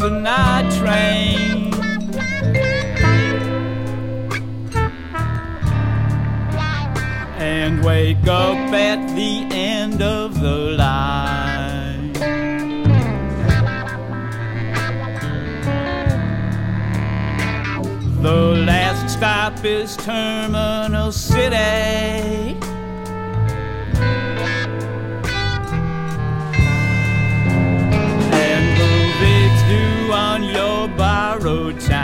the night train. And wake up at the end of the line. The last stop is Terminal City. And the vig's due on your borrowed time.